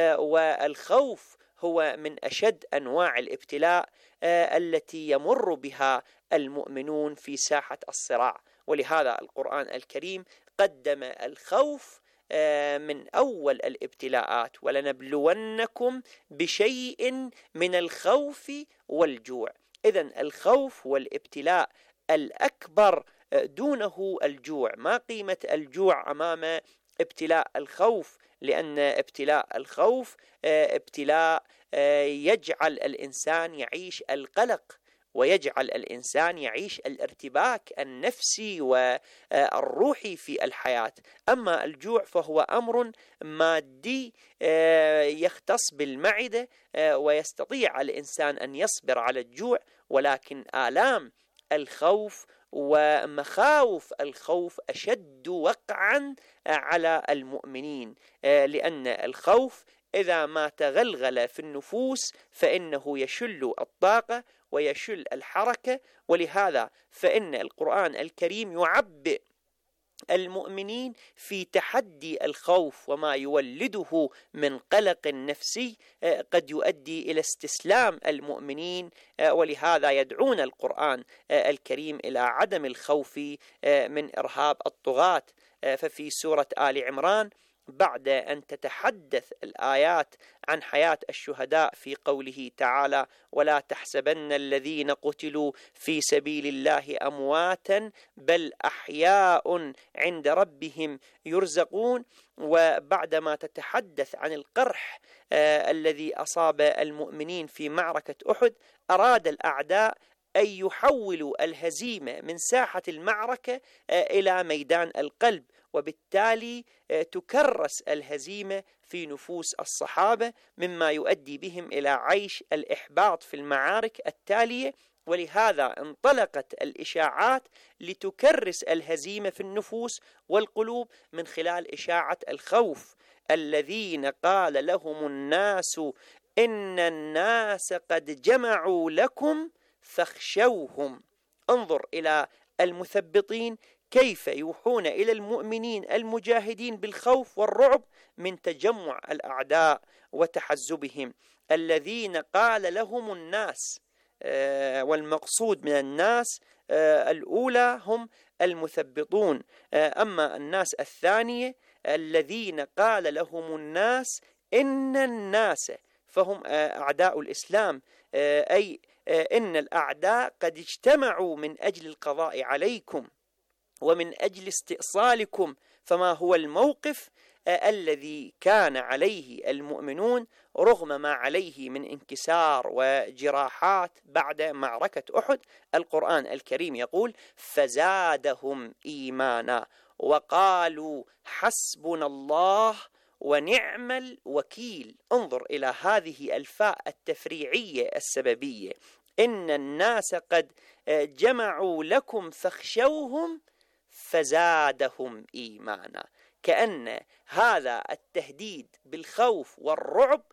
والخوف هو من أشد أنواع الابتلاء التي يمر بها المؤمنون في ساحة الصراع. ولهذا القرآن الكريم قدم الخوف من أول الابتلاءات: ولنبلونكم بشيء من الخوف والجوع. إذن الخوف والابتلاء الأكبر دونه الجوع. ما قيمة الجوع أمام ابتلاء الخوف؟ لأن ابتلاء الخوف ابتلاء يجعل الإنسان يعيش القلق، ويجعل الإنسان يعيش الارتباك النفسي والروحي في الحياة. أما الجوع فهو أمر مادي يختص بالمعدة، ويستطيع الإنسان أن يصبر على الجوع، ولكن آلام الخوف ومخاوف الخوف أشد وقعا على المؤمنين، لأن الخوف إذا ما تغلغل في النفوس فإنه يشل الطاقة ويشل الحركة. ولهذا فإن القرآن الكريم يعبئ المؤمنين في تحدي الخوف وما يولده من قلق نفسي قد يؤدي إلى استسلام المؤمنين. ولهذا يدعون القرآن الكريم إلى عدم الخوف من إرهاب الطغاة. ففي سورة آل عمران بعد أن تتحدث الآيات عن حياة الشهداء في قوله تعالى: ولا تحسبن الذين قتلوا في سبيل الله أمواتا بل أحياء عند ربهم يرزقون، وبعدما تتحدث عن القرح آه الذي أصاب المؤمنين في معركة أحد، أراد الأعداء أن يحولوا الهزيمة من ساحة المعركة آه إلى ميدان القلب، وبالتالي تكرس الهزيمة في نفوس الصحابة، مما يؤدي بهم إلى عيش الإحباط في المعارك التالية. ولهذا انطلقت الإشاعات لتكرس الهزيمة في النفوس والقلوب من خلال إشاعة الخوف. الذين قال لهم الناس إن الناس قد جمعوا لكم فاخشوهم. انظر إلى المثبطين كيف يوحون إلى المؤمنين المجاهدين بالخوف والرعب من تجمع الأعداء وتحزبهم. الذين قال لهم الناس، والمقصود من الناس الأولى هم المثبطون، أما الناس الثانية الذين قال لهم الناس إن الناس فهم أعداء الإسلام، أي إن الأعداء قد اجتمعوا من أجل القضاء عليكم ومن أجل استئصالكم. فما هو الموقف الذي كان عليه المؤمنون رغم ما عليه من انكسار وجراحات بعد معركة أحد؟ القرآن الكريم يقول: فزادهم إيمانا وقالوا حسبنا الله ونعم الوكيل. انظر إلى هذه الفاء التفريعية السببية، إن الناس قد جمعوا لكم فاخشوهم فزادهم إيمانا. كأن هذا التهديد بالخوف والرعب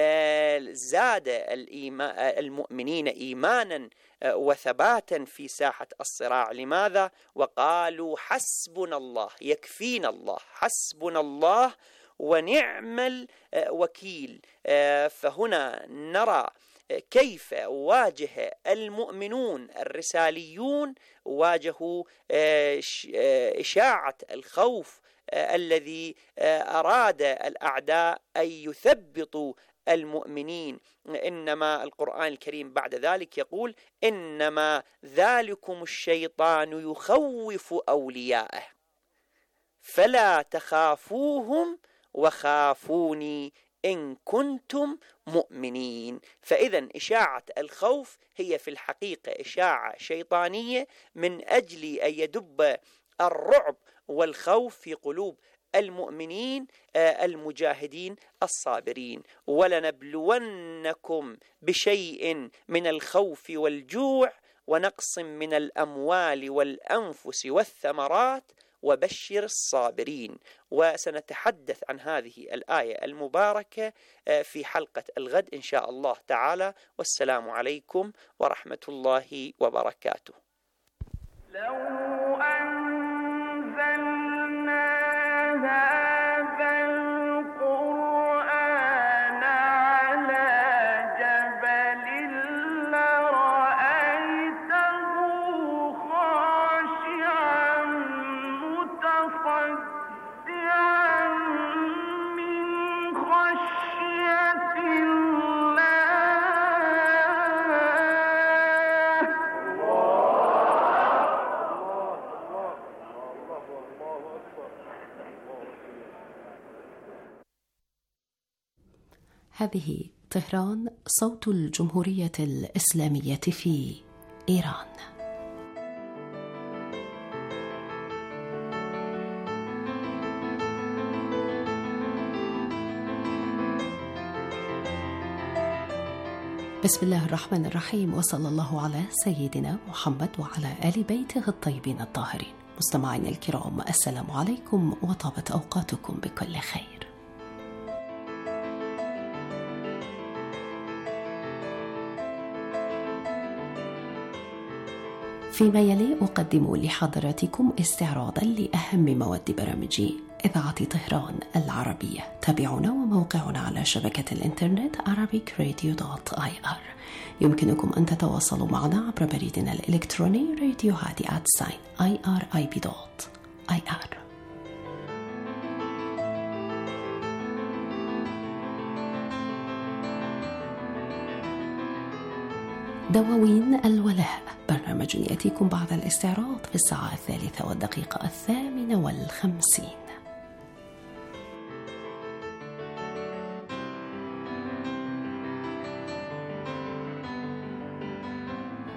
زاد المؤمنين إيمانا وثباتا في ساحة الصراع. لماذا؟ وقالوا حسبنا الله، يكفينا الله، حسبنا الله ونعم الوكيل. فهنا نرى كيف واجه المؤمنون الرساليون، واجهوا إشاعة الخوف الذي أراد الأعداء أن يثبطوا المؤمنين. إنما القرآن الكريم بعد ذلك يقول: إنما ذلكم الشيطان يخوف أولياءه فلا تخافوهم وخافوني إن كنتم مؤمنين. فإذا إشاعة الخوف هي في الحقيقة إشاعة شيطانية من أجل أن يدب الرعب والخوف في قلوب المؤمنين المجاهدين الصابرين. ولنبلونكم بشيء من الخوف والجوع ونقص من الأموال والأنفس والثمرات وبشر الصابرين. وسنتحدث عن هذه الآية المباركة في حلقة الغد إن شاء الله تعالى. والسلام عليكم ورحمة الله وبركاته. لو أنزلنا هذا القرآن على جبل لرأيته خاشعا متصدعا من خشية هذه طهران، صوت الجمهورية الإسلامية في إيران. بسم الله الرحمن الرحيم، وصلى الله على سيدنا محمد وعلى آل بيته الطيبين الطاهرين. مستمعينا الكرام، السلام عليكم وطابت أوقاتكم بكل خير. فيما يلي أقدم لحضراتكم استعراضا لأهم مواد برامج إذاعة طهران العربية. تابعونا وموقعنا على شبكة الإنترنت arabic radio dot i r. يمكنكم أن تتواصلوا معنا عبر بريدنا الإلكتروني راديو هادي آت ساين آي آر آي بي دوت آي آر. دواوين الولاء، برنامج يأتيكم بعد الاستعراض في الساعة الثالثة والدقيقة الثامنة والخمسين.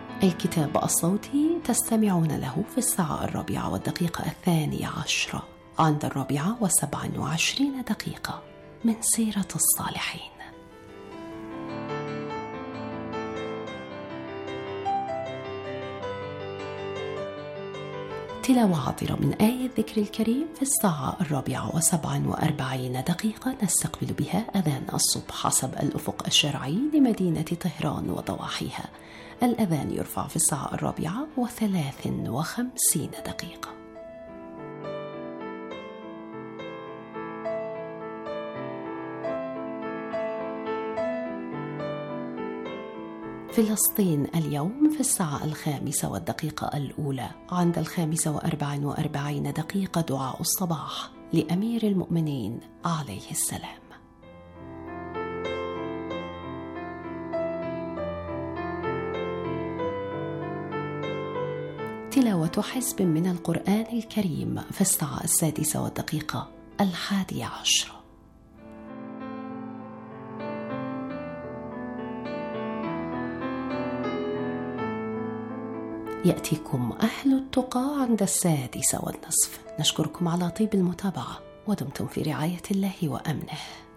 الكتاب الصوتي تستمعون له في الساعة الرابعة والدقيقة الثانية عشرة عند الرابعة وسبع وعشرين دقيقة من سيرة الصالحين. تلاوة عطرة من آية الذكر الكريم في الساعة الرابعة وسبع وأربعين دقيقة نستقبل بها أذان الصبح حسب الأفق الشرعي لمدينة طهران وضواحيها. الأذان يرفع في الساعة الرابعة وثلاث وخمسين دقيقة. فلسطين اليوم في الساعة الخامسة والدقيقة الأولى عند الخامسة وأربع وأربعين دقيقة دعاء الصباح لأمير المؤمنين عليه السلام. تلاوة حزب من القرآن الكريم في الساعة السادسة والدقيقة الحادية عشرة. يأتيكم أهل التقى عند السادسة والنصف. نشكركم على طيب المتابعة ودمتم في رعاية الله وأمنه.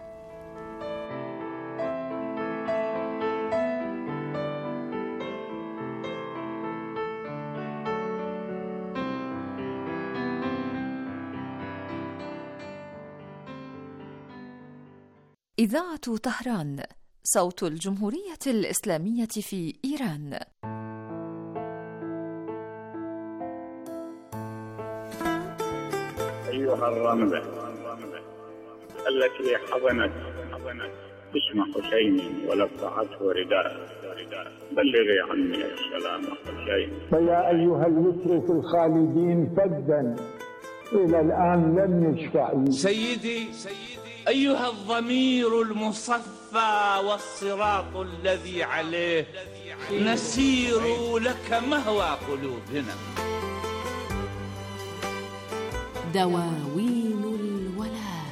إذاعة طهران، صوت الجمهورية الإسلامية في إيران. أيها الرملة التي حضنت اسم حسين ولفعته رداء، بلغي عني السلام حسين. فيا أيها الوتر في الخالدين فدا إلى الآن لم يشفع. سيدي أيها الضمير المصفى والصراط الذي عليه نسير لك مهوى قلوبنا. دواوين الولاء.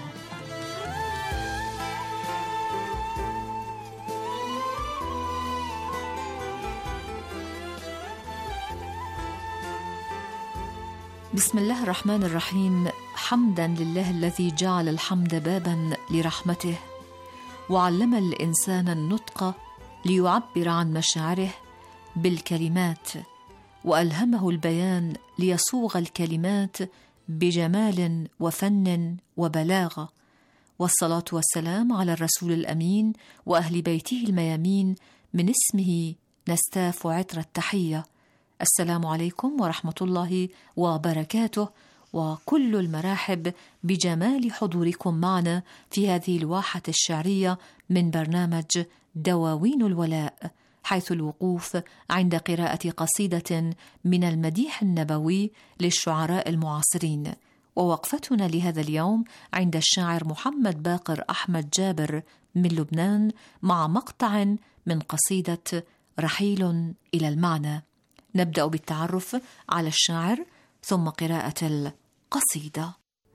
بسم الله الرحمن الرحيم. حمدا لله الذي جعل الحمد بابا لرحمته، وعلم الإنسان النطق ليعبر عن مشاعره بالكلمات، وألهمه البيان ليصوغ الكلمات بجمال وفن وبلاغة. والصلاة والسلام على الرسول الأمين وأهل بيته الميامين، من اسمه نستاف عطر التحية. السلام عليكم ورحمة الله وبركاته، وكل المراحب بجمال حضوركم معنا في هذه الواحة الشعرية من برنامج دواوين الولاء، حيث الوقوف عند قراءة قصيدة من المديح النبوي للشعراء المعاصرين. ووقفتنا لهذا اليوم عند الشاعر محمد باقر أحمد جابر من لبنان مع مقطع من قصيدة رحيل إلى المعنى. نبدأ بالتعرف على الشاعر ثم قراءة القصيدة.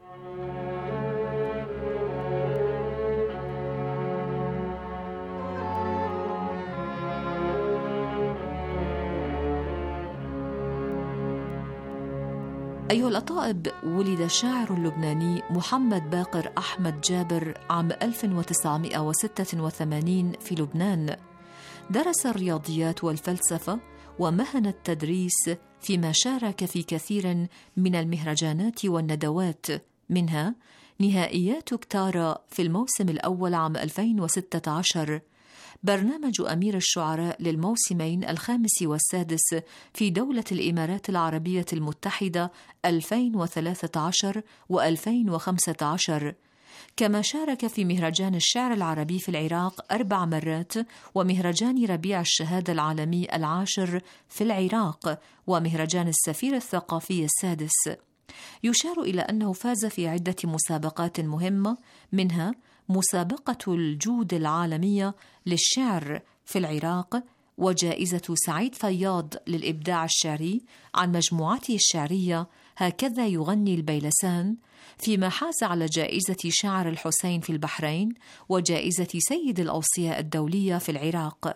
أيها الأطائب، ولد الشاعر اللبناني محمد باقر أحمد جابر عام ألف وتسعمائة وستة وثمانين في لبنان. درس الرياضيات والفلسفة ومهن التدريس، فيما شارك في كثير من المهرجانات والندوات، منها نهائيات كتارا في الموسم الأول عام ألفين وستة عشر، برنامج أمير الشعراء للموسمين الخامس والسادس في دولة الإمارات العربية المتحدة ألفين وثلاثة عشر وألفين وخمسة عشر، كما شارك في مهرجان الشعر العربي في العراق أربع مرات، ومهرجان ربيع الشهادة العالمي العاشر في العراق، ومهرجان السفير الثقافي السادس. يشار إلى أنه فاز في عدة مسابقات مهمة، منها مسابقة الجود العالمية للشعر في العراق، وجائزة سعيد فياض للإبداع الشعري عن مجموعته الشعرية هكذا يغني البيلسان، فيما حاز على جائزة شاعر الحسين في البحرين، وجائزة سيد الأوصياء الدولية في العراق.